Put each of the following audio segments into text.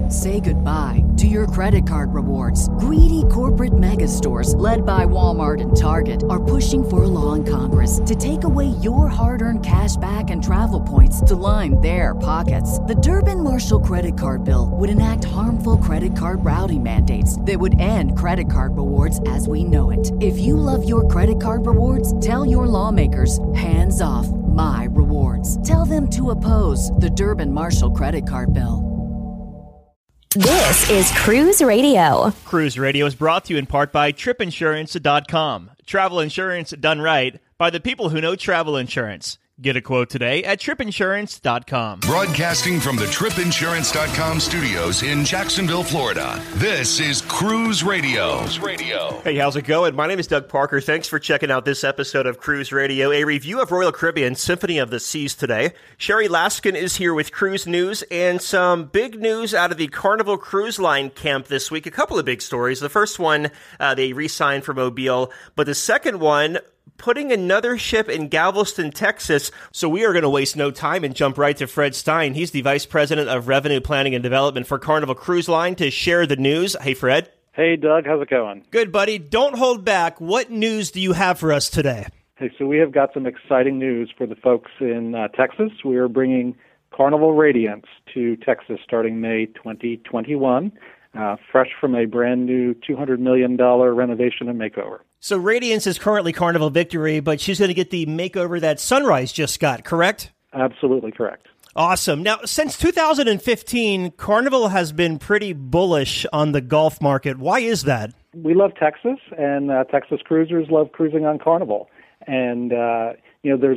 Say goodbye to your credit card rewards. Greedy corporate mega stores, led by Walmart and Target, are pushing for a law in Congress to take away your hard-earned cash back and travel points to line their pockets. The Durbin-Marshall credit card bill would enact harmful credit card routing mandates that would end credit card rewards as we know it. If you love your credit card rewards, tell your lawmakers, hands off my rewards. Tell them to oppose the Durbin-Marshall credit card bill. This is Cruise Radio. Cruise Radio is brought to you in part by TripInsurance.com. Travel insurance done right by the people who know travel insurance. Get a quote today at TripInsurance.com. Broadcasting from the TripInsurance.com studios in Jacksonville, Florida. This is Cruise Radio. Hey, how's it going? My name is Doug Parker. Thanks for checking out this episode of Cruise Radio, a review of Royal Caribbean Symphony of the Seas today. Sherry Laskin is here with cruise news and some big news out of the Carnival Cruise Line camp this week. A couple of big stories. The first one, they re-signed for Mobile, but the second one, putting another ship in Galveston, Texas. So we are going to waste no time and jump right to Fred Stein. He's the Vice President of Revenue Planning and Development for Carnival Cruise Line to share the news. Hey, Fred. Hey, Doug. How's it going? Good, buddy. Don't hold back. What news do you have for us today? Hey, so we have got some exciting news for the folks in Texas. We are bringing Carnival Radiance to Texas starting May 2021, fresh from a brand new $200 million renovation and makeover. So Radiance is currently Carnival Victory, but she's going to get the makeover that Sunrise just got, correct? Absolutely correct. Awesome. Now, since 2015, Carnival has been pretty bullish on the Gulf market. Why is that? We love Texas, and Texas cruisers love cruising on Carnival. And, there's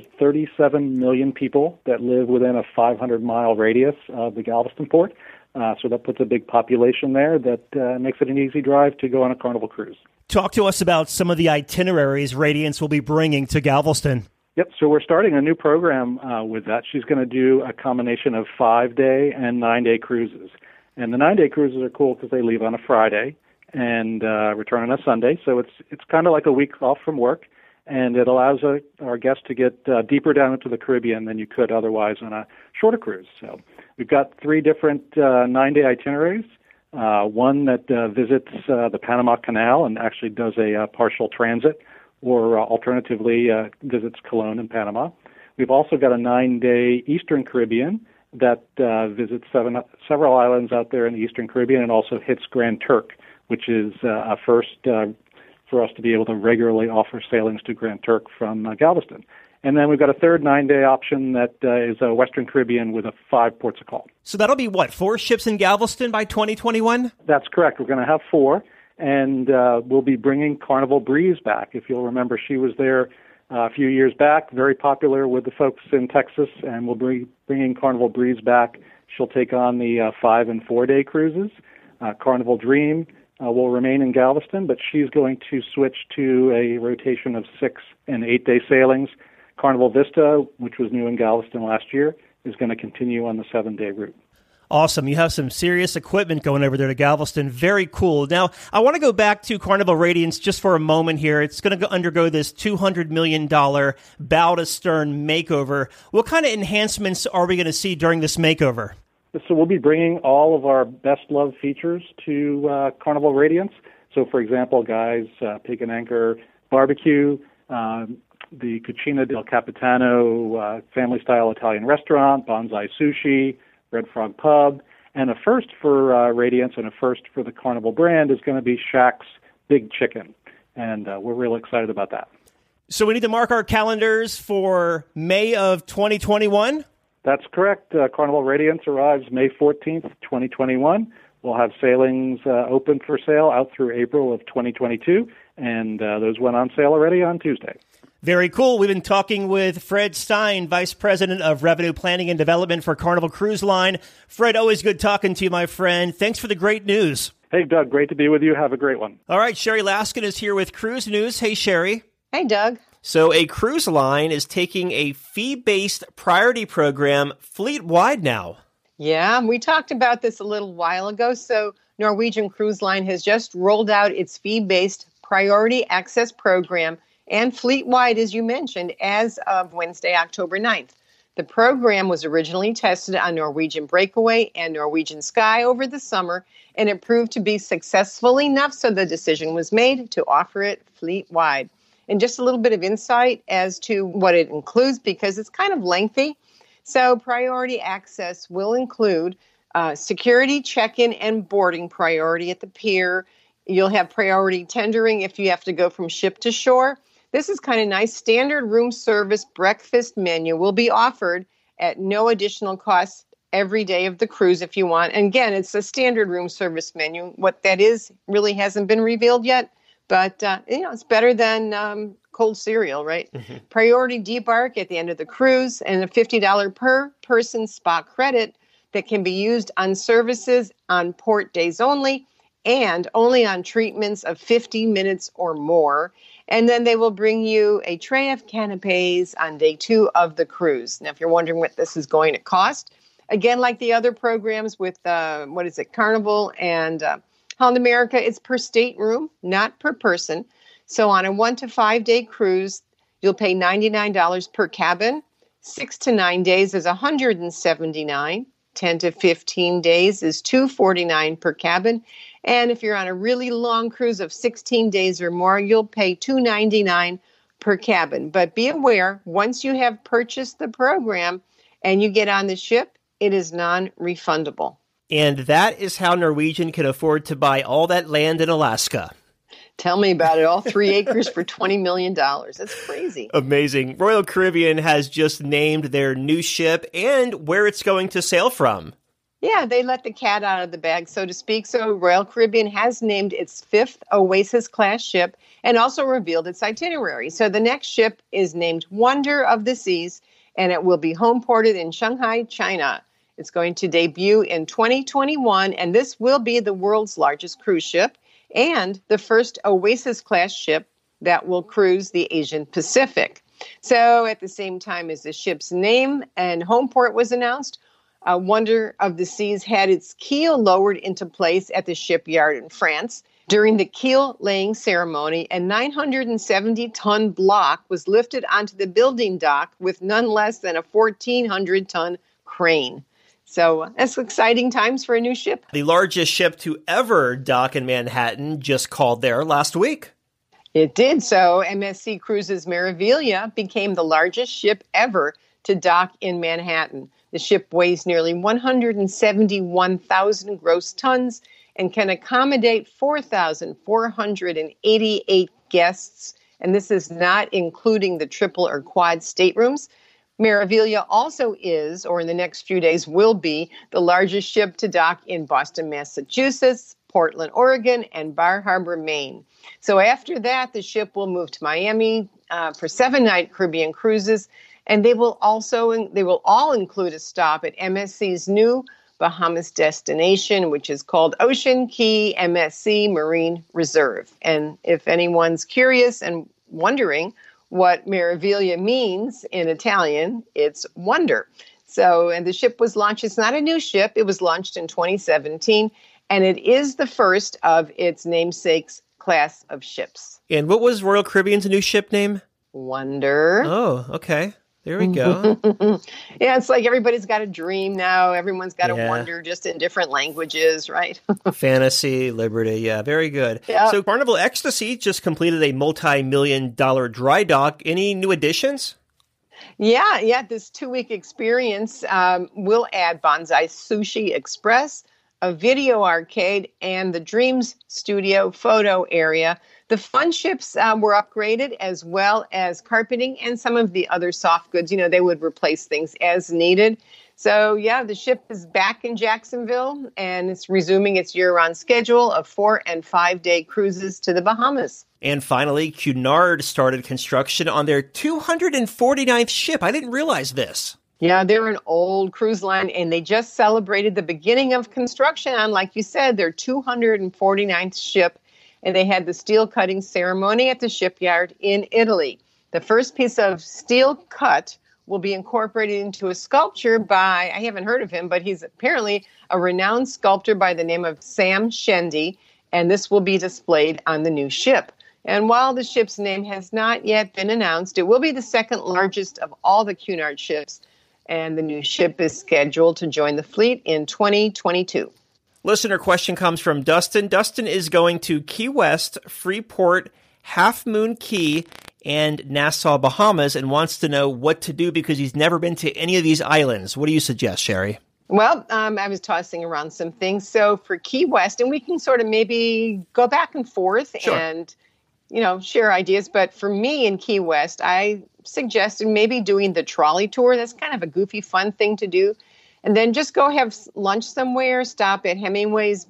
37 million people that live within a 500-mile radius of the Galveston port. So that puts a big population there that makes it an easy drive to go on a Carnival cruise. Talk to us about some of the itineraries Radiance will be bringing to Galveston. Yep, so we're starting a new program with that. She's going to do a combination of 5-day and 9-day cruises. And the 9-day cruises are cool because they leave on a Friday and return on a Sunday. So it's kind of like a week off from work, and it allows our guests to get deeper down into the Caribbean than you could otherwise on a shorter cruise. So we've got 3 different 9-day itineraries. One that visits the Panama Canal and actually does a partial transit, or alternatively visits Colón and Panama. We've also got a 9-day Eastern Caribbean that visits several islands out there in the Eastern Caribbean and also hits Grand Turk, which is a first for us to be able to regularly offer sailings to Grand Turk from Galveston. And then we've got a third 9-day option that is a Western Caribbean with 5 ports of call. So that'll be, 4 ships in Galveston by 2021? That's correct. We're going to have 4, and we'll be bringing Carnival Breeze back. If you'll remember, she was there a few years back, very popular with the folks in Texas, and we'll be bringing Carnival Breeze back. She'll take on the 5- and 4-day cruises. Carnival Dream will remain in Galveston, but she's going to switch to a rotation of 6- and 8-day sailings. Carnival Vista, which was new in Galveston last year, is going to continue on the 7-day route. Awesome. You have some serious equipment going over there to Galveston. Very cool. Now, I want to go back to Carnival Radiance just for a moment here. It's going to undergo this $200 million bow-to-stern makeover. What kind of enhancements are we going to see during this makeover? So we'll be bringing all of our best-loved features to Carnival Radiance. So, for example, guys, Pig and Anchor Barbecue, the Cucina del Capitano family-style Italian restaurant, Bonsai Sushi, Red Frog Pub, and a first for Radiance and a first for the Carnival brand is going to be Shaq's Big Chicken, and we're really excited about that. So we need to mark our calendars for May of 2021? That's correct. Carnival Radiance arrives May 14th, 2021. We'll have sailings open for sale out through April of 2022, and those went on sale already on Tuesday. Very cool. We've been talking with Fred Stein, Vice President of Revenue Planning and Development for Carnival Cruise Line. Fred, always good talking to you, my friend. Thanks for the great news. Hey, Doug. Great to be with you. Have a great one. All right. Sherry Laskin is here with Cruise News. Hey, Sherry. Hey, Doug. So a cruise line is taking a fee-based priority program fleet-wide now. Yeah, we talked about this a little while ago. So Norwegian Cruise Line has just rolled out its fee-based priority access program and fleet-wide, as you mentioned, as of Wednesday, October 9th. The program was originally tested on Norwegian Breakaway and Norwegian Sky over the summer, and it proved to be successful enough so the decision was made to offer it fleet-wide. And just a little bit of insight as to what it includes, because it's kind of lengthy. So priority access will include security check-in and boarding priority at the pier. You'll have priority tendering if you have to go from ship to shore. This is kind of nice. Standard room service breakfast menu will be offered at no additional cost every day of the cruise if you want. And again, it's a standard room service menu. What that is really hasn't been revealed yet, but it's better than cold cereal, right? Mm-hmm. Priority debark at the end of the cruise, and a $50 per person spa credit that can be used on services on port days only, and only on treatments of 50 minutes or more. And then they will bring you a tray of canapes on day 2 of the cruise. Now, if you're wondering what this is going to cost, again, like the other programs with, Carnival and Holland America, it's per stateroom, not per person. So on a 1 to 5 day cruise, you'll pay $99 per cabin. 6 to 9 days is $179. 10 to 15 days is $249 per cabin. And if you're on a really long cruise of 16 days or more, you'll pay $299 per cabin. But be aware, once you have purchased the program and you get on the ship, it is non-refundable. And that is how Norwegian can afford to buy all that land in Alaska. Tell me about it. All 3 acres for $20 million. That's crazy. Amazing. Royal Caribbean has just named their new ship and where it's going to sail from. Yeah, they let the cat out of the bag, so to speak. So Royal Caribbean has named its 5th Oasis-class ship and also revealed its itinerary. So the next ship is named Wonder of the Seas, and it will be home-ported in Shanghai, China. It's going to debut in 2021, and this will be the world's largest cruise ship and the first Oasis-class ship that will cruise the Asian Pacific. So at the same time as the ship's name and home port was announced, Wonder of the Seas had its keel lowered into place at the shipyard in France. During the keel laying ceremony, a 970-ton block was lifted onto the building dock with none less than a 1,400-ton crane. So that's exciting times for a new ship. The largest ship to ever dock in Manhattan just called there last week. It did so. MSC Cruises Meraviglia became the largest ship ever to dock in Manhattan. The ship weighs nearly 171,000 gross tons and can accommodate 4,488 guests. And this is not including the triple or quad staterooms. Meraviglia also is, or in the next few days will be, the largest ship to dock in Boston, Massachusetts, Portland, Oregon, and Bar Harbor, Maine. So after that, the ship will move to Miami for 7-night Caribbean cruises, and they will all include a stop at MSC's new Bahamas destination, which is called Ocean Key MSC Marine Reserve. And if anyone's curious and wondering what Meraviglia means in Italian, it's wonder. So, and the ship was launched. It's not a new ship. It was launched in 2017, and it is the first of its namesake's class of ships. And what was Royal Caribbean's new ship name? Wonder. Oh, okay. There we go. Yeah, it's like everybody's got a dream now. Everyone's got a wonder, just in different languages, right? Fantasy, liberty. Yeah, very good. Yep. So Carnival Ecstasy just completed a multi-million-dollar dry dock. Any new additions? Yeah. This 2-week experience will add Bonsai Sushi Express, a video arcade, and the Dreams Studio photo area. The fun ships were upgraded, as well as carpeting and some of the other soft goods. They would replace things as needed. So, the ship is back in Jacksonville, and it's resuming its year-round schedule of 4- and 5-day cruises to the Bahamas. And finally, Cunard started construction on their 249th ship. I didn't realize this. Yeah, they're an old cruise line, and they just celebrated the beginning of construction on, like you said, their 249th ship. And they had the steel cutting ceremony at the shipyard in Italy. The first piece of steel cut will be incorporated into a sculpture by, I haven't heard of him, but he's apparently a renowned sculptor by the name of Sam Shendy, and this will be displayed on the new ship. And while the ship's name has not yet been announced, it will be the second largest of all the Cunard ships. and the new ship is scheduled to join the fleet in 2022. Listener question comes from Dustin. Dustin is going to Key West, Freeport, Half Moon Cay, and Nassau, Bahamas, and wants to know what to do because he's never been to any of these islands. What do you suggest, Sherry? Well, I was tossing around some things. So for Key West, and we can sort of maybe go back and forth and, share ideas. But for me in Key West, I suggested maybe doing the trolley tour. That's kind of a goofy, fun thing to do. And then just go have lunch somewhere, stop at Hemingway's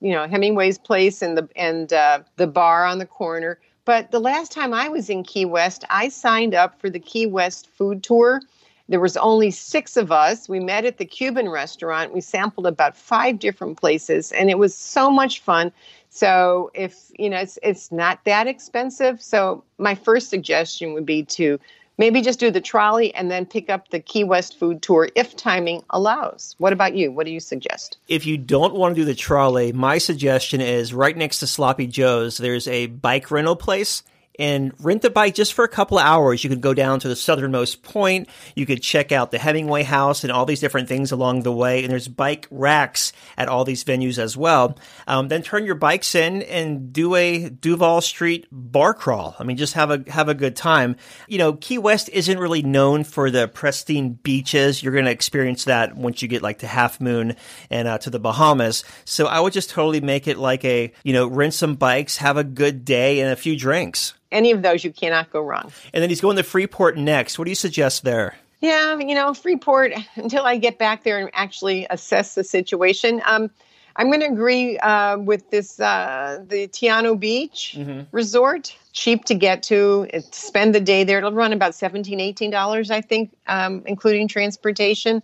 place and the bar on the corner. But the last time I was in Key West, I signed up for the Key West food tour. There was only 6 of us. We met at the Cuban restaurant. We sampled about 5 different places, and it was so much fun. So if, it's not that expensive. So my first suggestion would be to maybe just do the trolley and then pick up the Key West food tour if timing allows. What about you? What do you suggest? If you don't want to do the trolley, my suggestion is right next to Sloppy Joe's, there's a bike rental place. And rent the bike just for a couple of hours. You could go down to the southernmost point. You could check out the Hemingway House and all these different things along the way. And there's bike racks at all these venues as well. Then turn your bikes in and do a Duval Street bar crawl. I mean, just have a good time. Key West isn't really known for the pristine beaches. You're going to experience that once you get like to Half Moon and to the Bahamas. So I would just totally make it like rent some bikes, have a good day and a few drinks. Any of those, you cannot go wrong. And then he's going to Freeport next. What do you suggest there? Yeah, Freeport, until I get back there and actually assess the situation. I'm going to agree with this, the Tiano Beach resort. Cheap to get to, spend the day there. It'll run about $17, $18, I think, including transportation.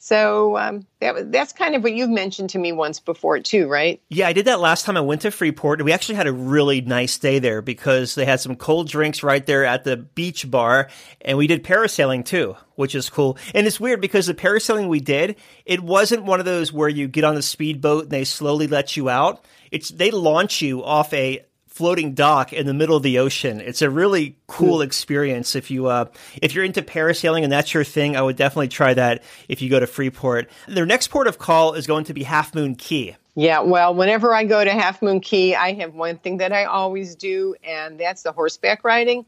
So that's kind of what you've mentioned to me once before too, right? Yeah, I did that last time I went to Freeport. We actually had a really nice day there because they had some cold drinks right there at the beach bar, and we did parasailing too, which is cool. And it's weird because the parasailing we did, it wasn't one of those where you get on the speedboat and they slowly let you out. They launch you off a floating dock in the middle of the ocean. It's a really cool experience. If you're into parasailing and that's your thing, I would definitely try that if you go to Freeport. Their next port of call is going to be Half Moon Cay. Yeah, well, whenever I go to Half Moon Cay, I have one thing that I always do, and that's the horseback riding.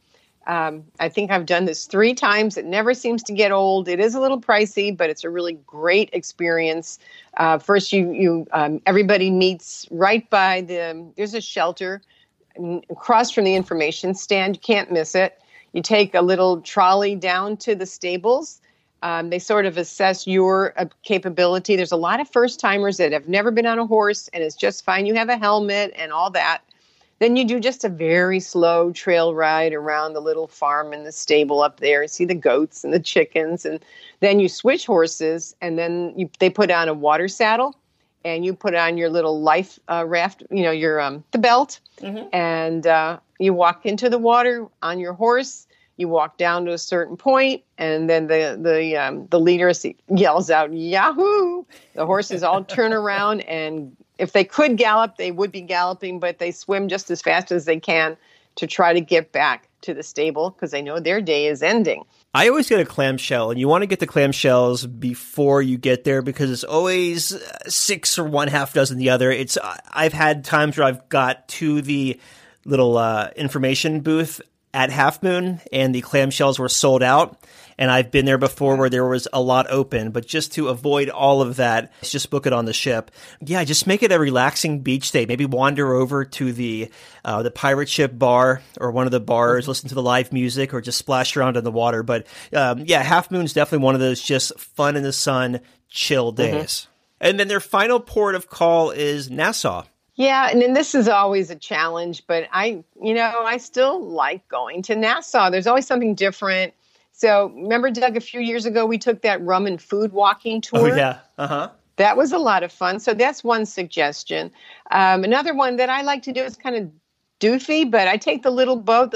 I think I've done this 3 times. It never seems to get old. It is a little pricey, but it's a really great experience. First, everybody meets right by there's a shelter across from the information stand. You can't miss it. You take a little trolley down to the stables. They sort of assess your capability. There's a lot of first-timers that have never been on a horse, and it's just fine. You have a helmet and all that. Then you do just a very slow trail ride around the little farm and the stable up there. See the goats and the chickens. And then you switch horses, and then they put on a water saddle. And you put on your little life raft, the belt, and you walk into the water on your horse. You walk down to a certain point, and then the leader yells out, "Yahoo!" The horses all turn around, and if they could gallop, they would be galloping, but they swim just as fast as they can to try to get back to the stable because they know their day is ending. I always get a clamshell, and you want to get the clamshells before you get there because it's always 6 or 1/2 dozen the other. I've had times where I've got to the little information booth at Half Moon, and the clamshells were sold out. And I've been there before where there was a lot open, but just to avoid all of that, just book it on the ship. Yeah, just make it a relaxing beach day. Maybe wander over to the pirate ship bar or one of the bars, listen to the live music, or just splash around in the water. But Half Moon's definitely one of those just fun in the sun, chill days. And then their final port of call is Nassau. Yeah, and then this is always a challenge, but I still like going to Nassau. There's always something different. So remember, Doug, a few years ago, we took that rum and food walking tour. Oh, yeah. That was a lot of fun. So that's one suggestion. Another one that I like to do is kind of doofy, but I take the little boat,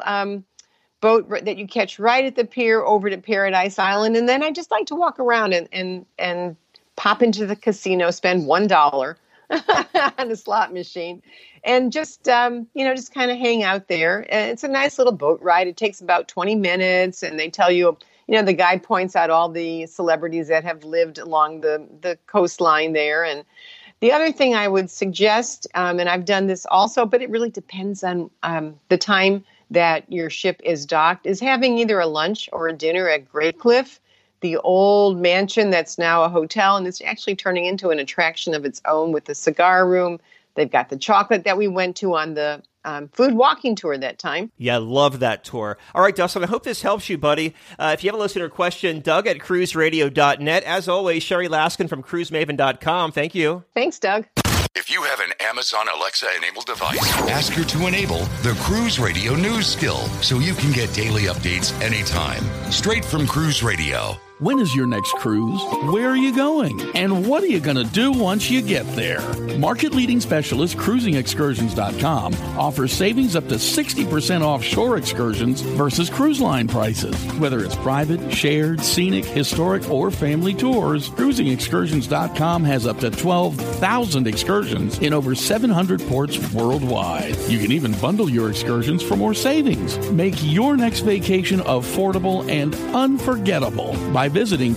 boat that you catch right at the pier over to Paradise Island. And then I just like to walk around and pop into the casino, spend $1 on a slot machine, and just kind of hang out there. And it's a nice little boat ride. It takes about 20 minutes, and they tell you, the guide points out all the celebrities that have lived along the coastline there. And the other thing I would suggest, and I've done this also, but it really depends on the time that your ship is docked, is having either a lunch or a dinner at Great Cliff, the old mansion that's now a hotel, and it's actually turning into an attraction of its own with the cigar room. They've got the chocolate that we went to on the food walking tour that time. Yeah, love that tour. All right, Dustin, I hope this helps you, buddy. If you have a listener question, Doug at cruiseradio.net. As always, Sherry Laskin from cruisemaven.com. Thank you. Thanks, Doug. If you have an Amazon Alexa-enabled device, ask her to enable the Cruise Radio News skill so you can get daily updates anytime, straight from Cruise Radio. When is your next cruise? Where are you going? And what are you going to do once you get there? Market-leading specialist CruisingExcursions.com offers savings up to 60% off shore excursions versus cruise line prices. Whether it's private, shared, scenic, historic, or family tours, CruisingExcursions.com has up to 12,000 excursions in over 700 ports worldwide. You can even bundle your excursions for more savings. Make your next vacation affordable and unforgettable by visiting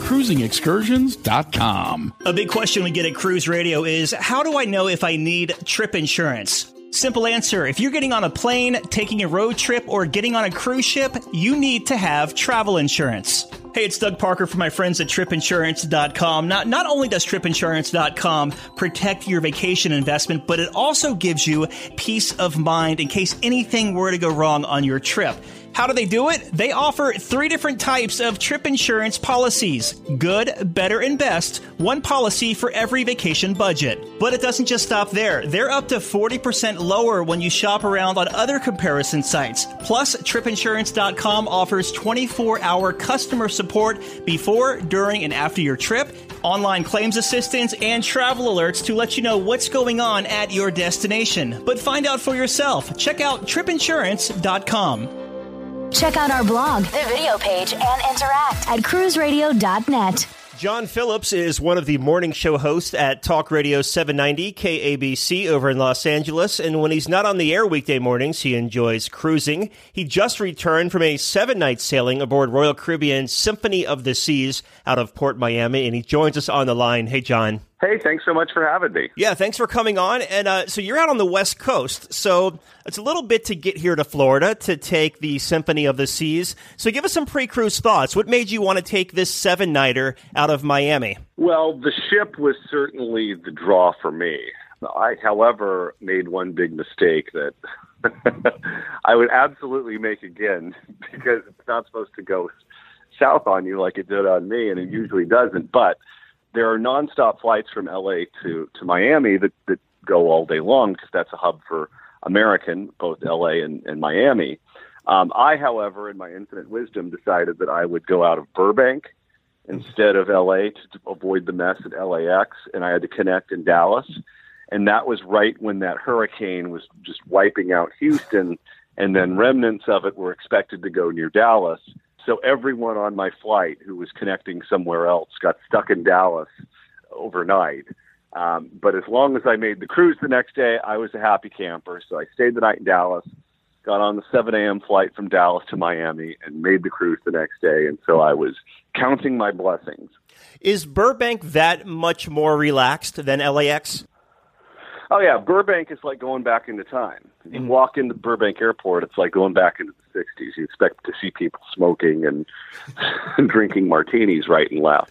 cruisingexcursions.com. A big question we get at Cruise Radio is, how do I know if I need trip insurance? Simple answer. If you're getting on a plane, taking a road trip, or getting on a cruise ship, you need to have travel insurance. Hey, it's Doug Parker from my friends at tripinsurance.com. Not only does tripinsurance.com protect your vacation investment, but it also gives you peace of mind in case anything were to go wrong on your trip. How do they do it? They offer 3 different types of trip insurance policies. Good, better, and best. One policy for every vacation budget. But it doesn't just stop there. They're up to 40% lower when you shop around on other comparison sites. Plus, tripinsurance.com offers 24-hour customer support before, during, and after your trip, online claims assistance, and travel alerts to let you know what's going on at your destination. But find out for yourself. Check out tripinsurance.com. Check out our blog, the video page, and interact at cruiseradio.net. John Phillips is one of the morning show hosts at Talk Radio 790 KABC over in Los Angeles, and when he's not on the air weekday mornings, he enjoys cruising. He just returned from a 7-night sailing aboard Royal Caribbean Symphony of the Seas out of Port Miami, and he joins us on the line. Hey, John. Hey, thanks so much for having me. Yeah, thanks for coming on. And so you're out on the West Coast, so it's a little bit to get here to Florida to take the Symphony of the Seas. So give us some pre-cruise thoughts. What made you want to take this 7-nighter out of Miami? Well, the ship was certainly the draw for me. I, however, made one big mistake that I would absolutely make again, because it's not supposed to go south on you like it did on me, and it usually doesn't. But there are nonstop flights from L.A. to Miami that go all day long, because that's a hub for American, both L.A. and Miami. I, however, in my infinite wisdom, decided that I would go out of Burbank instead of L.A. to avoid the mess at LAX, and I had to connect in Dallas. And that was right when that hurricane was just wiping out Houston, and then remnants of it were expected to go near Dallas. So everyone on my flight who was connecting somewhere else got stuck in Dallas overnight. But as long as I made the cruise the next day, I was a happy camper. So I stayed the night in Dallas, got on the 7 a.m. flight from Dallas to Miami, and made the cruise the next day. And so I was counting my blessings. Is Burbank that much more relaxed than LAX? Oh, yeah. Burbank is like going back into time. You walk into Burbank Airport, it's like going back into the 60s. You expect to see people smoking and drinking martinis right and left.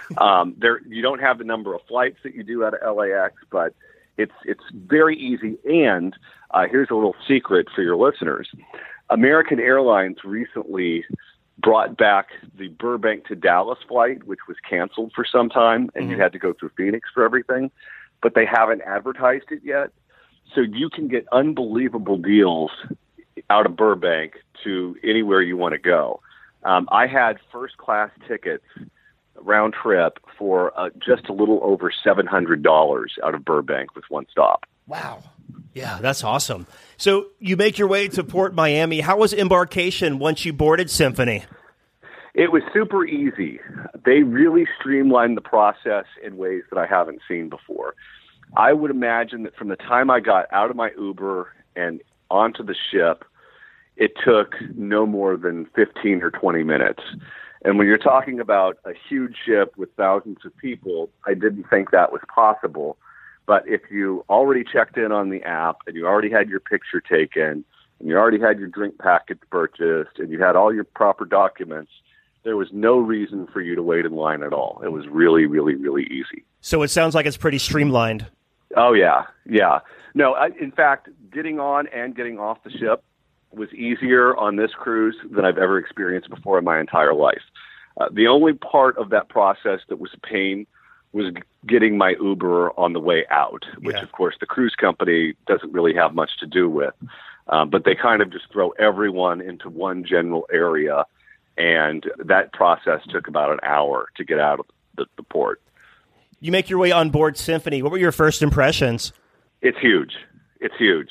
You don't have the number of flights that you do out of LAX, but it's very easy. And here's a little secret for your listeners. American Airlines recently brought back the Burbank to Dallas flight, which was canceled for some time, and you had to go through Phoenix for everything. But they haven't advertised it yet. So you can get unbelievable deals out of Burbank to anywhere you want to go. I had first-class tickets round trip for just a little over $700 out of Burbank with one stop. Wow. Yeah, that's awesome. So you make your way to Port Miami. How was embarkation once you boarded Symphony? It was super easy. They really streamlined the process in ways that I haven't seen before. I would imagine that from the time I got out of my Uber and onto the ship, it took no more than 15 or 20 minutes. And when you're talking about a huge ship with thousands of people, I didn't think that was possible. But if you already checked in on the app and you already had your picture taken and you already had your drink packets purchased and you had all your proper documents, there was no reason for you to wait in line at all. It was really, really, really easy. So it sounds like it's pretty streamlined. Oh, yeah. Yeah. No, in fact, getting on and getting off the ship was easier on this cruise than I've ever experienced before in my entire life. The only part of that process that was a pain was getting my Uber on the way out, which, of course, the cruise company doesn't really have much to do with. But they kind of just throw everyone into one general area, and that process took about an hour to get out of the port. You make your way on board Symphony. What were your first impressions? It's huge. It's huge.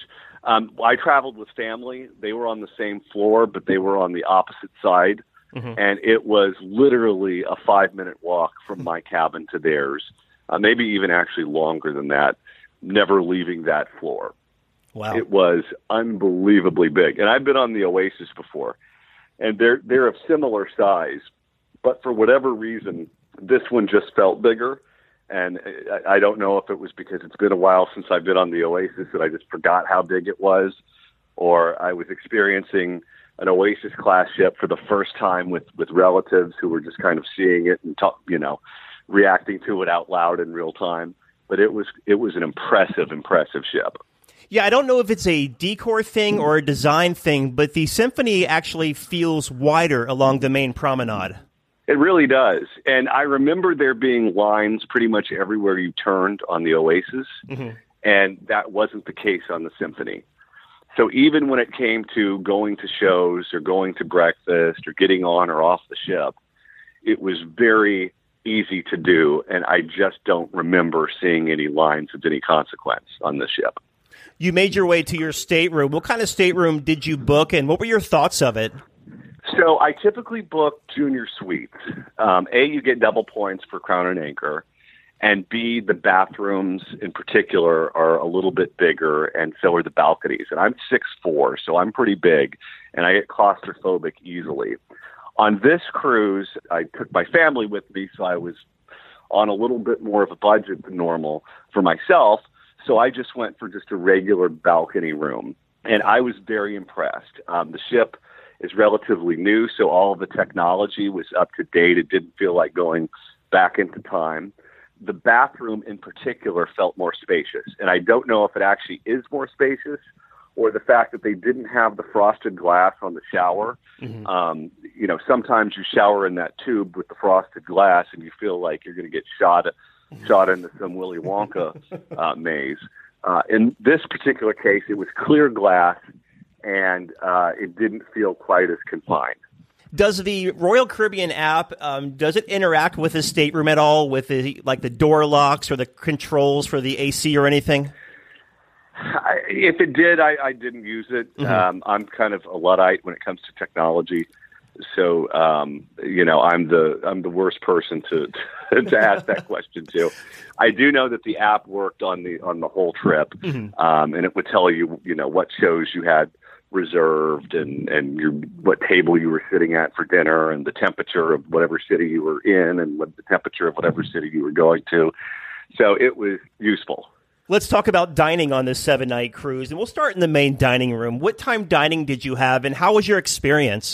I traveled with family. They were on the same floor, but they were on the opposite side. Mm-hmm. And it was literally a 5-minute walk from my cabin to theirs, maybe even actually longer than that, never leaving that floor. Wow. It was unbelievably big. And I've been on the Oasis before, and they're of similar size. But for whatever reason, this one just felt bigger. And I don't know if it was because it's been a while since I've been on the Oasis that I just forgot how big it was, or I was experiencing an Oasis-class ship for the first time with relatives who were just kind of seeing it and reacting to it out loud in real time. But it was an impressive ship. Yeah, I don't know if it's a decor thing or a design thing, but the Symphony actually feels wider along the main promenade. It really does. And I remember there being lines pretty much everywhere you turned on the Oasis, mm-hmm. and that wasn't the case on the Symphony. So even when it came to going to shows or going to breakfast or getting on or off the ship, it was very easy to do, and I just don't remember seeing any lines of any consequence on this ship. You made your way to your stateroom. What kind of stateroom did you book, and what were your thoughts of it? So I typically book junior suites. A, you get double points for Crown and Anchor, and B, the bathrooms in particular are a little bit bigger, and so are the balconies. And I'm 6'4", so I'm pretty big, and I get claustrophobic easily. On this cruise, I took my family with me, so I was on a little bit more of a budget than normal for myself, so I just went for just a regular balcony room, and I was very impressed. The ship is relatively new, so all of the technology was up to date. It didn't feel like going back into time. The bathroom in particular felt more spacious, and I don't know if it actually is more spacious or the fact that they didn't have the frosted glass on the shower. Mm-hmm. Sometimes you shower in that tube with the frosted glass and you feel like you're going to get shot into some Willy Wonka maze. In this particular case, it was clear glass, and it didn't feel quite as confined. Does the Royal Caribbean app, does it interact with the stateroom at all, with the door locks or the controls for the AC or anything? If it did, I didn't use it. Mm-hmm. I'm kind of a Luddite when it comes to technology, so I'm the worst person to ask that question to. I do know that the app worked on the whole trip, mm-hmm. And it would tell you what shows you had reserved and what table you were sitting at for dinner and the temperature of whatever city you were in and what the temperature of whatever city you were going to. So it was useful. Let's talk about dining on this 7-night cruise, and we'll start in the main dining room. What time dining did you have, and how was your experience?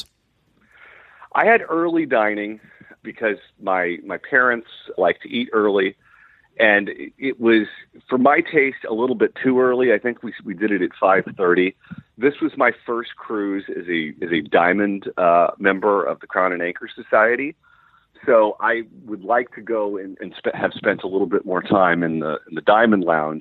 I had early dining because my parents like to eat early, and it was, for my taste, a little bit too early. I think we did it at 5:30. This was my first cruise as a Diamond member of the Crown and Anchor Society. So I would like to go and have spent a little bit more time in the Diamond Lounge.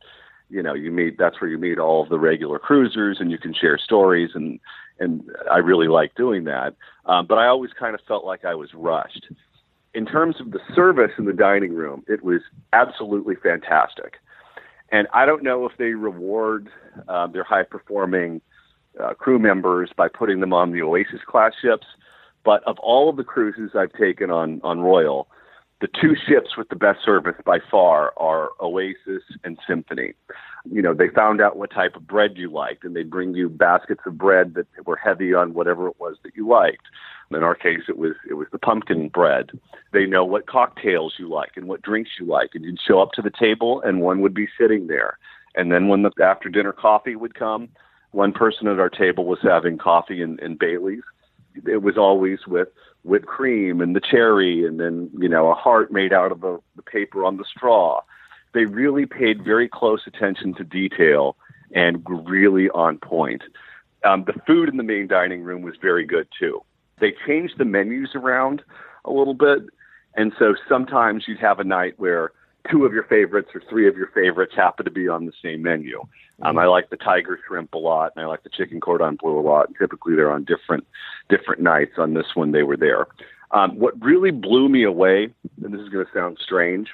That's where you meet all of the regular cruisers and you can share stories, and I really like doing that. But I always kind of felt like I was rushed. In terms of the service in the dining room, it was absolutely fantastic. And I don't know if they reward their high-performing crew members by putting them on the Oasis-class ships, but of all of the cruises I've taken on Royal, the two ships with the best service by far are Oasis and Symphony. They found out what type of bread you liked, and they'd bring you baskets of bread that were heavy on whatever it was that you liked. In our case, it was the pumpkin bread. They know what cocktails you like and what drinks you like, and you'd show up to the table, and one would be sitting there. And then when the after-dinner coffee would come, one person at our table was having coffee and Bailey's. It was always with whipped cream and the cherry, and then, a heart made out of the paper on the straw. They really paid very close attention to detail and were really on point. The food in the main dining room was very good, too. They changed the menus around a little bit, and so sometimes you'd have a night where 2 of your favorites or 3 of your favorites happen to be on the same menu. I like the tiger shrimp a lot, and I like the chicken cordon bleu a lot. And typically, they're on different nights. On this one, they were there. What really blew me away, and this is going to sound strange,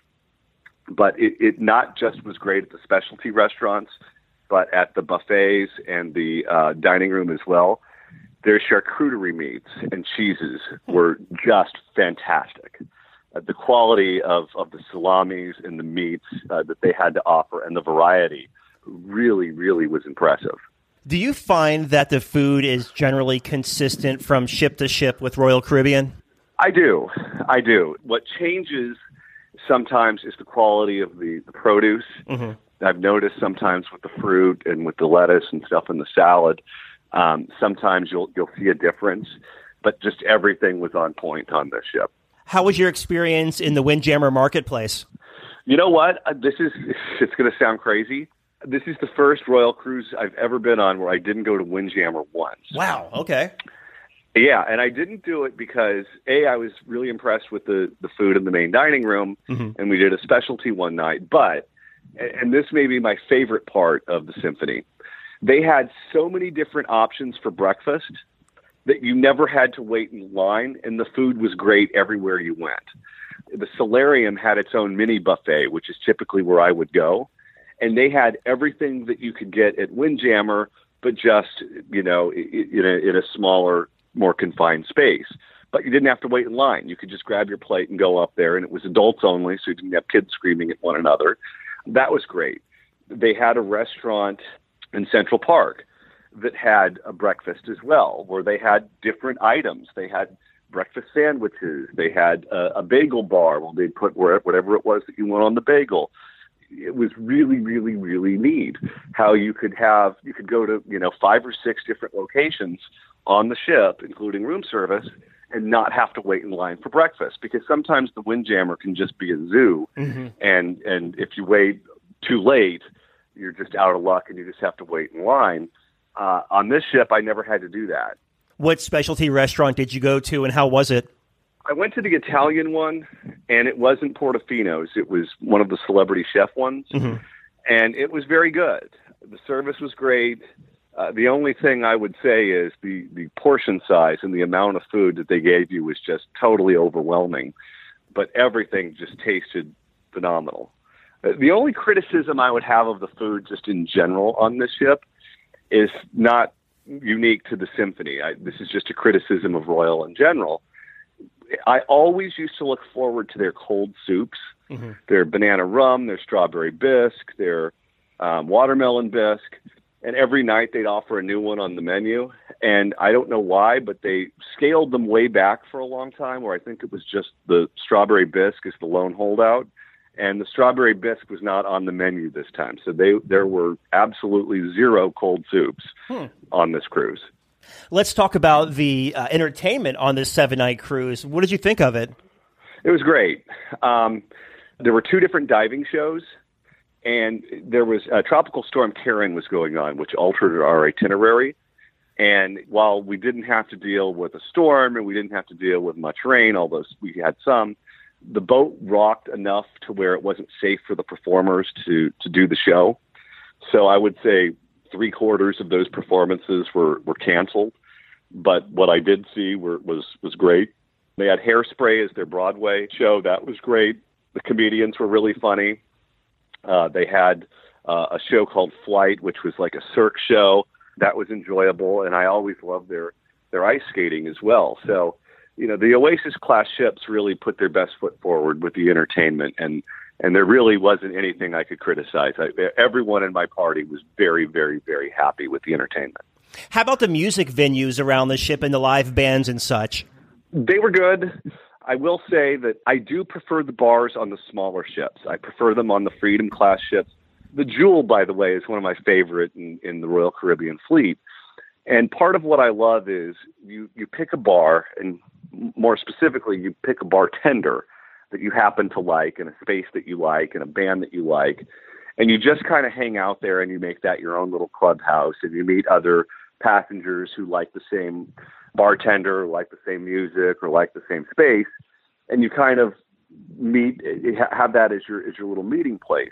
but it not just was great at the specialty restaurants, but at the buffets and the dining room as well. Their charcuterie meats and cheeses were just fantastic. The quality of the salamis and the meats that they had to offer and the variety really, really was impressive. Do you find that the food is generally consistent from ship to ship with Royal Caribbean? I do. What changes sometimes is the quality of the produce. Mm-hmm. I've noticed sometimes with the fruit and with the lettuce and stuff in the salad, sometimes you'll see a difference, but just everything was on point on this ship. How was your experience in the Windjammer Marketplace? You know what? It's going to sound crazy. This is the first Royal Cruise I've ever been on where I didn't go to Windjammer once. Wow, okay. Yeah, and I didn't do it because, I was really impressed with the food in the main dining room, mm-hmm. and we did a specialty one night. But, and this may be my favorite part of the Symphony, they had so many different options for breakfast that you never had to wait in line, and the food was great everywhere you went. The Solarium had its own mini buffet, which is typically where I would go, and they had everything that you could get at Windjammer, but just, in a smaller, more confined space. But you didn't have to wait in line. You could just grab your plate and go up there, and it was adults only, so you didn't have kids screaming at one another. That was great. They had a restaurant in Central Park that had a breakfast as well, where they had different items. They had breakfast sandwiches. They had a bagel bar where they'd put whatever it was that you want on the bagel. It was really, really, really neat how you could go to, 5 or 6 different locations on the ship, including room service, and not have to wait in line for breakfast, because sometimes the Windjammer can just be a zoo. Mm-hmm. And if you wait too late, you're just out of luck and you just have to wait in line. On this ship, I never had to do that. What specialty restaurant did you go to, and how was it? I went to the Italian one, and it wasn't Portofino's. It was one of the celebrity chef ones, mm-hmm. and it was very good. The service was great. The only thing I would say is the portion size and the amount of food that they gave you was just totally overwhelming, but everything just tasted phenomenal. The only criticism I would have of the food just in general on this ship is not unique to the Symphony. This is just a criticism of Royal in general. I always used to look forward to their cold soups, mm-hmm. their banana rum, their strawberry bisque, their watermelon bisque, and every night they'd offer a new one on the menu. And I don't know why, but they scaled them way back for a long time, where I think it was just the strawberry bisque is the lone holdout. And the strawberry bisque was not on the menu this time. So there were absolutely 0 cold soups on this cruise. Let's talk about the entertainment on this 7-night cruise. What did you think of it? It was great. There were 2 different diving shows, and there was Tropical Storm Karen was going on, which altered our itinerary. And while we didn't have to deal with a storm and we didn't have to deal with much rain, although we had some, the boat rocked enough to where it wasn't safe for the performers to do the show. So I would say 3/4 of those performances were canceled. But what I did see was great. They had Hairspray as their Broadway show. That was great. The comedians were really funny. They had a show called Flight, which was like a Cirque show. That was enjoyable. And I always loved their ice skating as well. So the Oasis class ships really put their best foot forward with the entertainment, and there really wasn't anything I could criticize. Everyone in my party was very, very, very happy with the entertainment. How about the music venues around the ship and the live bands and such? They were good. I will say that I do prefer the bars on the smaller ships. I prefer them on the Freedom class ships. The Jewel, by the way, is one of my favorite in the Royal Caribbean fleet. And part of what I love is you pick a bar, and more specifically, you pick a bartender that you happen to like, and a space that you like, and a band that you like. And you just kind of hang out there, and you make that your own little clubhouse, and you meet other passengers who like the same bartender, like the same music, or like the same space, and you kind of have that as your little meeting place.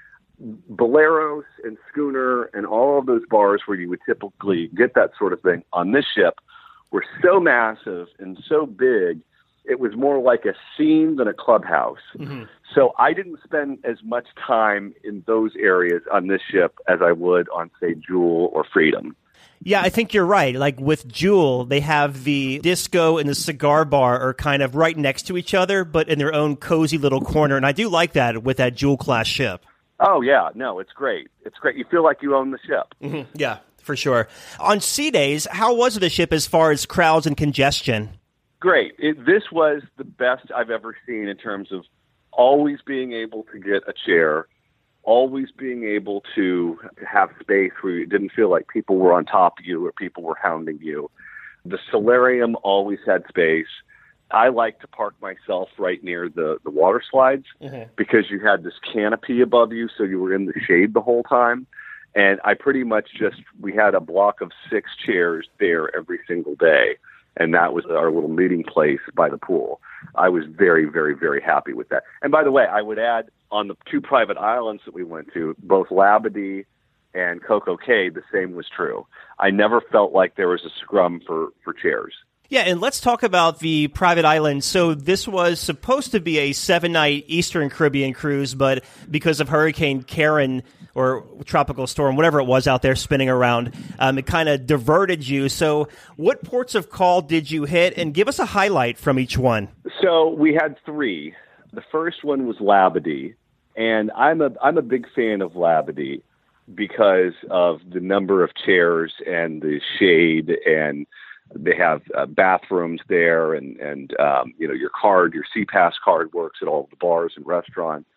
Boleros and Schooner and all of those bars where you would typically get that sort of thing on this ship were so massive and so big, it was more like a scene than a clubhouse. Mm-hmm. So I didn't spend as much time in those areas on this ship as I would on, say, Jewel or Freedom. Yeah, I think you're right. Like with Jewel, they have the disco and the cigar bar are kind of right next to each other, but in their own cozy little corner. And I do like that with that Jewel-class ship. Oh, yeah. No, it's great. It's great. You feel like you own the ship. Mm-hmm. Yeah, for sure. On sea days, how was the ship as far as crowds and congestion? Great. This was the best I've ever seen in terms of always being able to get a chair, always being able to have space where you didn't feel like people were on top of you or people were hounding you. The solarium always had space. I like to park myself right near the water slides because you had this canopy above you, so you were in the shade the whole time. And I pretty much we had a block of 6 chairs there every single day, and that was our little meeting place by the pool. I was very, very, very happy with that. And by the way, I would add, on the 2 private islands that we went to, both Labadee and Coco Cay, the same was true. I never felt like there was a scrum for chairs. Yeah, and let's talk about the private island. So this was supposed to be a 7-night Eastern Caribbean cruise, but because of Hurricane Karen or tropical storm, whatever it was out there spinning around, it kind of diverted you. So what ports of call did you hit? And give us a highlight from each one. So we had 3. The first one was Labadee, and I'm a big fan of Labadee because of the number of chairs and the shade, and they have bathrooms there, and your CPass card works at all of the bars and restaurants.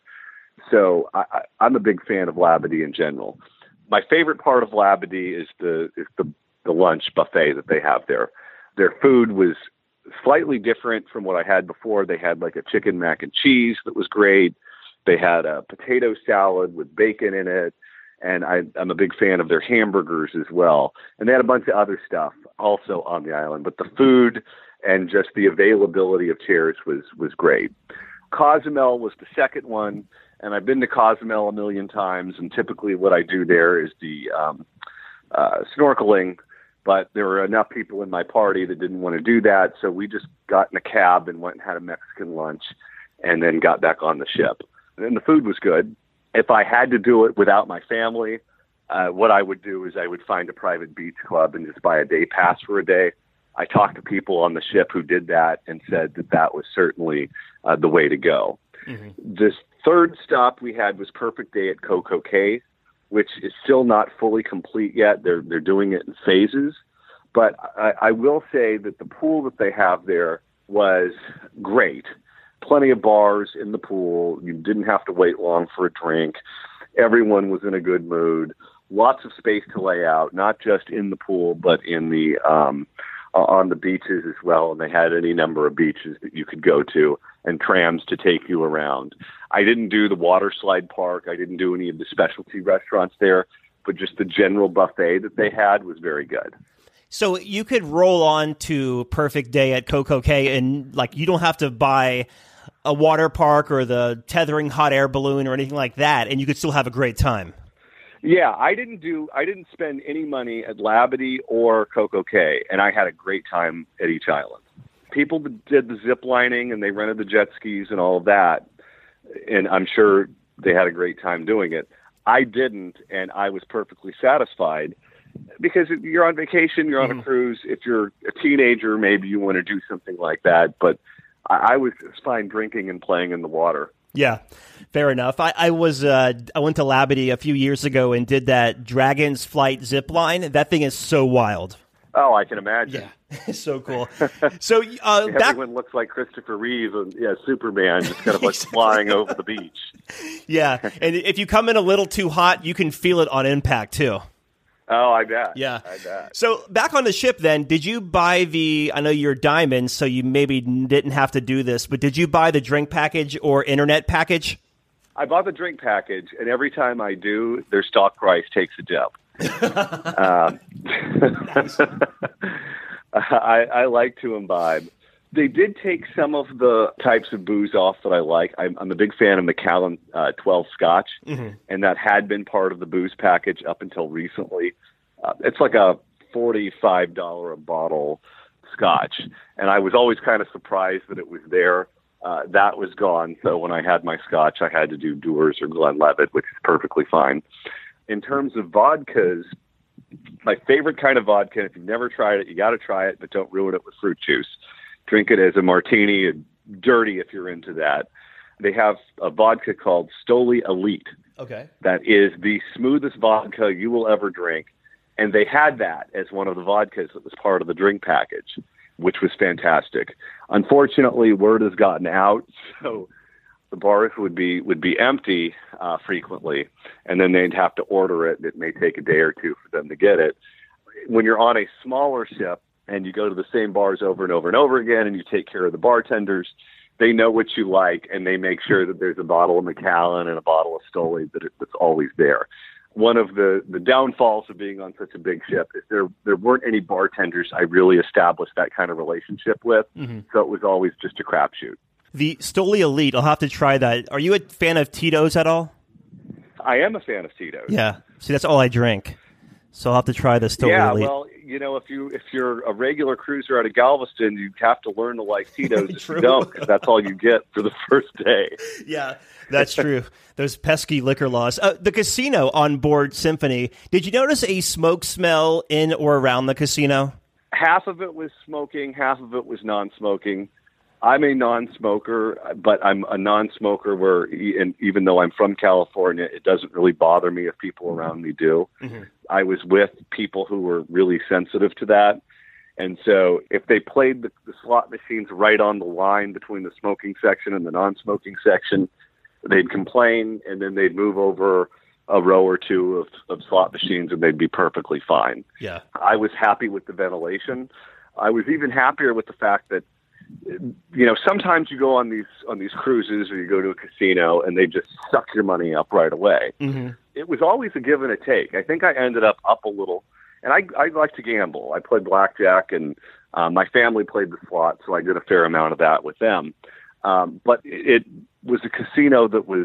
So I'm a big fan of Labadee in general. My favorite part of Labadee is the lunch buffet that they have there. Their food was slightly different from what I had before. They had like a chicken mac and cheese that was great. They had a potato salad with bacon in it. And I'm a big fan of their hamburgers as well. And they had a bunch of other stuff also on the island. But the food and just the availability of chairs was great. Cozumel was the second one. And I've been to Cozumel a million times. And typically what I do there is the snorkeling. But there were enough people in my party that didn't want to do that. So we just got in a cab and went and had a Mexican lunch and then got back on the ship. And the food was good. If I had to do it without my family, what I would do is I would find a private beach club and just buy a day pass for a day. I talked to people on the ship who did that and said that was certainly the way to go. Mm-hmm. This third stop we had was Perfect Day at Coco Cay, which is still not fully complete yet. They're doing it in phases. But I will say that the pool that they have there was great. Plenty of bars in the pool. You didn't have to wait long for a drink. Everyone was in a good mood. Lots of space to lay out, not just in the pool, but in the on the beaches as well. And they had any number of beaches that you could go to and trams to take you around. I didn't do the water slide park. I didn't do any of the specialty restaurants there, but just the general buffet that they had was very good. So you could roll on to Perfect Day at Coco Cay and you don't have to buy a water park or the tethering hot air balloon or anything like that, and you could still have a great time. Yeah, I didn't spend any money at Labadee or Coco Cay, and I had a great time at each island. People did the zip lining and they rented the jet skis and all of that, and I'm sure they had a great time doing it. I didn't, and I was perfectly satisfied because you're on vacation, you're on a cruise. If you're a teenager, maybe you want to do something like that. But I was fine drinking and playing in the water. Yeah, fair enough. I went to Labadee a few years ago and did that Dragon's Flight zip line. That thing is so wild. Oh, I can imagine. Yeah, so cool. So everyone looks like Christopher Reeve and Superman, just kind of like flying over the beach. Yeah, and if you come in a little too hot, you can feel it on impact too. Oh, I bet. Yeah. I bet. So back on the ship then, did you buy I know you're Diamond, so you maybe didn't have to do this, but did you buy the drink package or internet package? I bought the drink package, and every time I do, their stock price takes a dip. I like to imbibe. They did take some of the types of booze off that I like. I'm a big fan of Macallan 12 Scotch, and that had been part of the booze package up until recently. It's like a $45 a bottle Scotch, and I was always kind of surprised that it was there. That was gone, so when I had my Scotch, I had to do Dewar's or Glenlivet, which is perfectly fine. In terms of vodkas, my favorite kind of vodka, if you've never tried it, you got to try it, but don't ruin it with fruit juice. Drink it as a martini, and dirty if you're into that. They have a vodka called Stoli Elite. Okay. That is the smoothest vodka you will ever drink. And they had that as one of the vodkas that was part of the drink package, which was fantastic. Unfortunately, word has gotten out, so the bars would be empty frequently, and then they'd have to order it. It may take a day or two for them to get it. When you're on a smaller ship, and you go to the same bars over and over and over again, and you take care of the bartenders, they know what you like, and they make sure that there's a bottle of Macallan and a bottle of Stoli that's always there. One of the downfalls of being on such a big ship is there weren't any bartenders I really established that kind of relationship with, so it was always just a crapshoot. The Stoli Elite, I'll have to try that. Are you a fan of Tito's at all? I am a fan of Tito's. Yeah. See, that's all I drink. So I'll have to try the Stoli Elite. Yeah, well, if you're a regular cruiser out of Galveston, you have to learn to like Tito's if you don't, because that's all you get for the first day. Yeah, that's true. Those pesky liquor laws. The casino on board Symphony, did you notice a smoke smell in or around the casino? Half of it was smoking, half of it was non-smoking. I'm a non-smoker, but I'm a non-smoker where, even though I'm from California, it doesn't really bother me if people around me do. I was with people who were really sensitive to that. And so if they played the slot machines right on the line between the smoking section and the non-smoking section, they'd complain, and then they'd move over a row or two of slot machines, and they'd be perfectly fine. Yeah, I was happy with the ventilation. I was even happier with the fact that, sometimes you go on these cruises or you go to a casino and they just suck your money up right away. It was always a give and a take. I think I ended up a little, and I like to gamble. I played blackjack, and my family played the slot, so I did a fair amount of that with them. But it was a casino that was,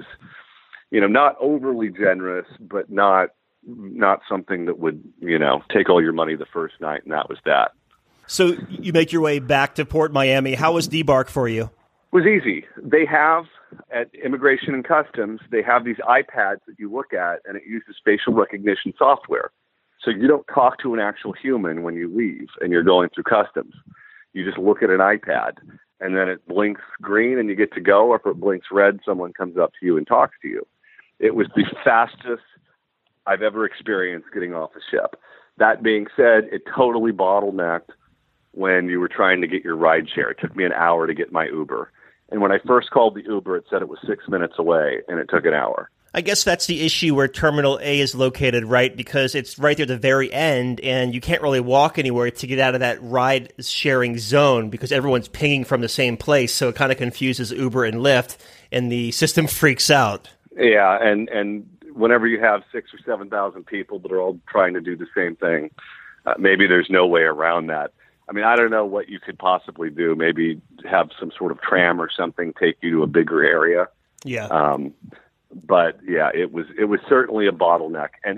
not overly generous, but not something that would, take all your money the first night, and that was that. So you make your way back to Port Miami. How was debark for you? It was easy. They have, at Immigration and Customs, they have these iPads that you look at, and it uses facial recognition software. So you don't talk to an actual human when you leave and you're going through customs. You just look at an iPad, and then it blinks green and you get to go, or if it blinks red, someone comes up to you and talks to you. It was the fastest I've ever experienced getting off a ship. That being said, it totally bottlenecked when you were trying to get your ride share. It took me an hour to get my Uber. And when I first called the Uber, it said it was 6 minutes away, and it took an hour. I guess that's the issue where Terminal A is located, right? Because it's right there at the very end, and you can't really walk anywhere to get out of that ride-sharing zone because everyone's pinging from the same place, so it kind of confuses Uber and Lyft, and the system freaks out. Yeah, and whenever you have 6,000 or 7,000 people that are all trying to do the same thing, maybe there's no way around that. I mean, I don't know what you could possibly do. Maybe have some sort of tram or something take you to a bigger area. Yeah. But yeah, it was certainly a bottleneck. And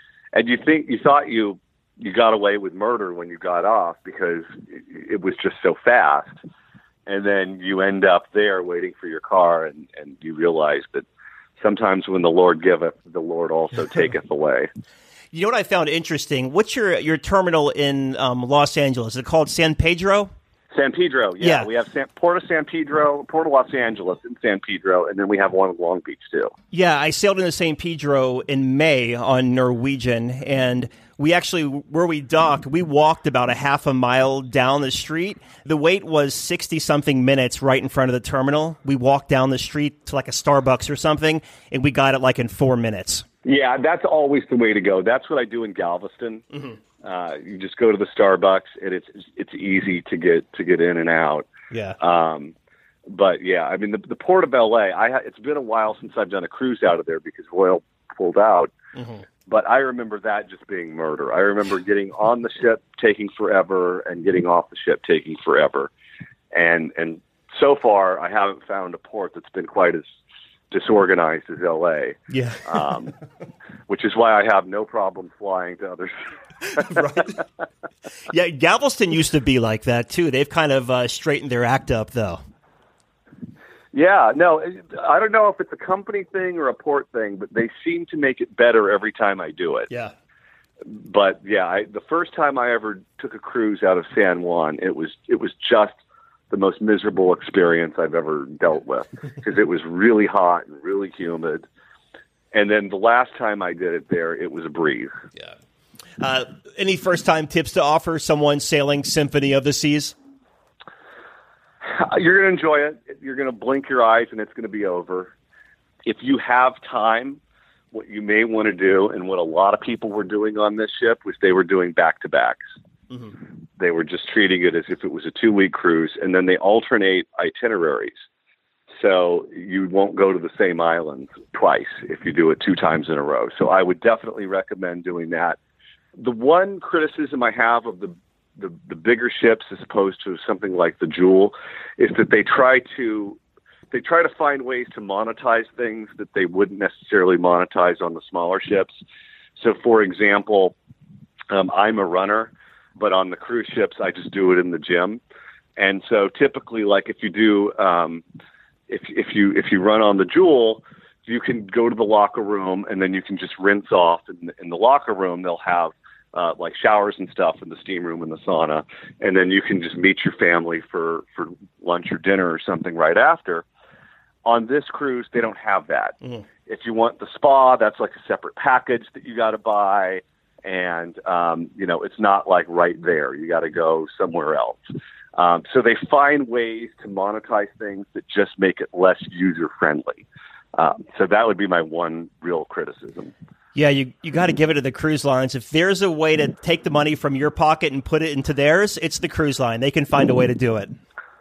you thought you got away with murder when you got off because it was just so fast. And then you end up there waiting for your car, and you realize that sometimes when the Lord giveth, the Lord also taketh away. You know what I found interesting? What's your terminal in Los Angeles? Is it called San Pedro? San Pedro, yeah. We have Port of San Pedro, Port of Los Angeles in San Pedro, and then we have one in Long Beach, too. Yeah, I sailed into San Pedro in May on Norwegian, and we actually, where we docked, we walked about a half a mile down the street. The wait was 60-something minutes right in front of the terminal. We walked down the street to like a Starbucks or something, and we got it like in 4 minutes. Yeah, that's always the way to go. That's what I do in Galveston. Mm-hmm. You just go to the Starbucks, and it's easy to get in and out. Yeah. But yeah, I mean the Port of LA. It's been a while since I've done a cruise out of there because Royal pulled out. Mm-hmm. But I remember that just being murder. I remember getting on the ship taking forever and getting off the ship taking forever. And so far, I haven't found a port that's been quite as disorganized as LA. Yeah. Which is why I have no problem flying to others. Right. Yeah, Galveston used to be like that too. They've kind of straightened their act up, though. Yeah, no, I don't know if it's a company thing or a port thing, but they seem to make it better every time I do it. Yeah. But yeah, the first time I ever took a cruise out of San Juan, it was just the most miserable experience I've ever dealt with because it was really hot and really humid. And then the last time I did it there, it was a breeze. Yeah. Any first-time tips to offer someone sailing Symphony of the Seas? You're going to enjoy it. You're going to blink your eyes, and it's going to be over. If you have time, what you may want to do, and what a lot of people were doing on this ship, was they were doing back-to-backs. Mm-hmm. They were just treating it as if it was a 2-week cruise, and then they alternate itineraries. So you won't go to the same islands twice if you do it 2 times in a row. So I would definitely recommend doing that. The one criticism I have of the bigger ships as opposed to something like the Jewel is that they try to find ways to monetize things that they wouldn't necessarily monetize on the smaller ships. So, for example, I'm a runner, but on the cruise ships, I just do it in the gym. And so typically, like if you do, if you run on the Jewel, you can go to the locker room and then you can just rinse off. In the locker room, they'll have like showers and stuff in the steam room and the sauna. And then you can just meet your family for lunch or dinner or something right after. On this cruise, they don't have that. Mm-hmm. If you want the spa, that's like a separate package that you got to buy. And, it's not like right there. You got to go somewhere else. So they find ways to monetize things that just make it less user-friendly. So that would be my one real criticism. Yeah, you got to give it to the cruise lines. If there's a way to take the money from your pocket and put it into theirs, it's the cruise line. They can find a way to do it.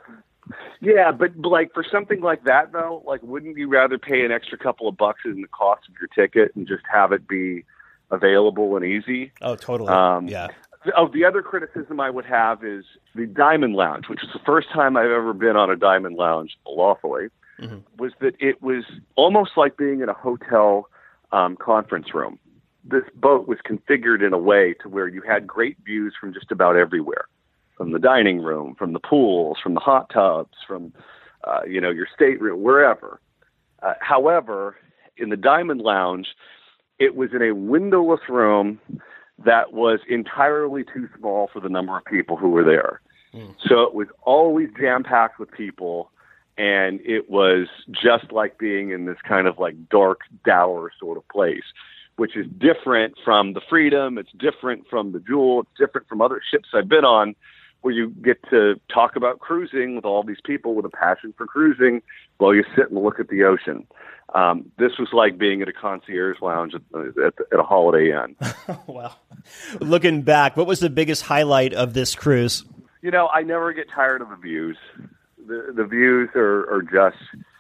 Yeah, but like for something like that, though, like wouldn't you rather pay an extra couple of bucks in the cost of your ticket and just have it be available and easy? Oh, totally. Yeah. The other criticism I would have is the Diamond Lounge, which was the first time I've ever been on a Diamond Lounge lawfully, mm-hmm. was that it was almost like being in a hotel conference room. This boat was configured in a way to where you had great views from just about everywhere, from the dining room, from the pools, from the hot tubs, from your stateroom, wherever. However, in the Diamond Lounge, it was in a windowless room that was entirely too small for the number of people who were there. Mm. So it was always jam-packed with people, and it was just like being in this kind of like dark, dour sort of place, which is different from the Freedom. It's different from the Jewel. It's different from other ships I've been on, where you get to talk about cruising with all these people with a passion for cruising while you sit and look at the ocean. This was like being at a concierge lounge at a Holiday Inn. Wow. Looking back, what was the biggest highlight of this cruise? I never get tired of the views. The views are just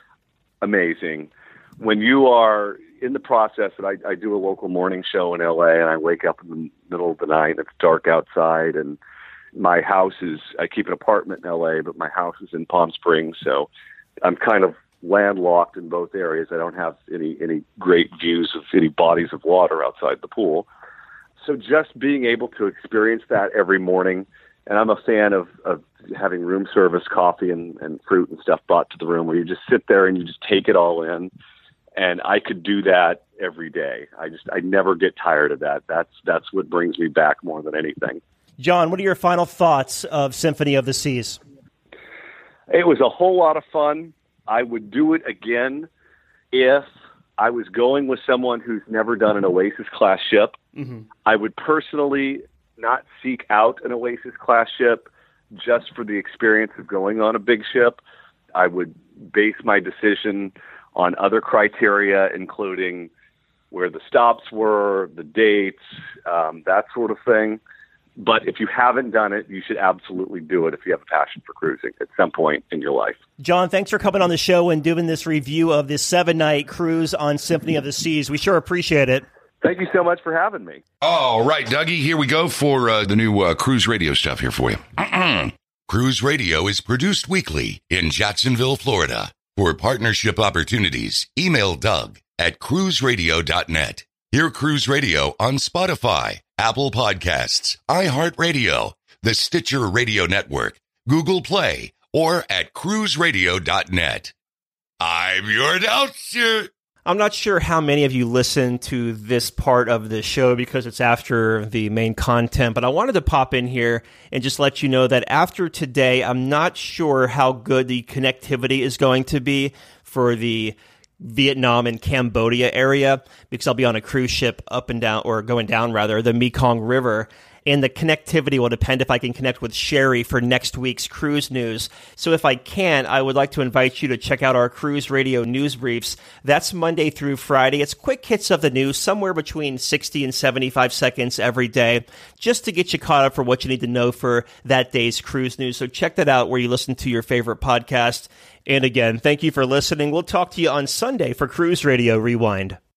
amazing. When you are in the process, and I do a local morning show in LA, and I wake up in the middle of the night, and it's dark outside, and my house I keep an apartment in LA, but my house is in Palm Springs, so I'm kind of landlocked in both areas. I don't have any great views of any bodies of water outside the pool. So just being able to experience that every morning, and I'm a fan of having room service coffee and fruit and stuff brought to the room where you just sit there and you just take it all in. And I could do that every day. I never get tired of that. That's what brings me back more than anything. John, what are your final thoughts of Symphony of the Seas? It was a whole lot of fun. I would do it again if I was going with someone who's never done an Oasis-class ship. Mm-hmm. I would personally not seek out an Oasis-class ship just for the experience of going on a big ship. I would base my decision on other criteria, including where the stops were, the dates, that sort of thing. But if you haven't done it, you should absolutely do it if you have a passion for cruising at some point in your life. John, thanks for coming on the show and doing this review of this 7-night cruise on Symphony of the Seas. We sure appreciate it. Thank you so much for having me. All right, Dougie, here we go for the new Cruise Radio stuff here for you. Cruise Radio is produced weekly in Jacksonville, Florida. For partnership opportunities, email Doug at cruiseradio.net. Hear Cruise Radio on Spotify, Apple Podcasts, iHeartRadio, the Stitcher Radio Network, Google Play, or at cruiseradio.net. I'm your announcer. I'm not sure how many of you listen to this part of the show because it's after the main content, but I wanted to pop in here and just let you know that after today, I'm not sure how good the connectivity is going to be for the Vietnam and Cambodia area because I'll be on a cruise ship up and down, or going down rather, the Mekong River. And the connectivity will depend if I can connect with Sherry for next week's cruise news. So if I can, I would like to invite you to check out our Cruise Radio news briefs. That's Monday through Friday. It's quick hits of the news, somewhere between 60 and 75 seconds every day, just to get you caught up for what you need to know for that day's cruise news. So check that out where you listen to your favorite podcast. And again, thank you for listening. We'll talk to you on Sunday for Cruise Radio Rewind.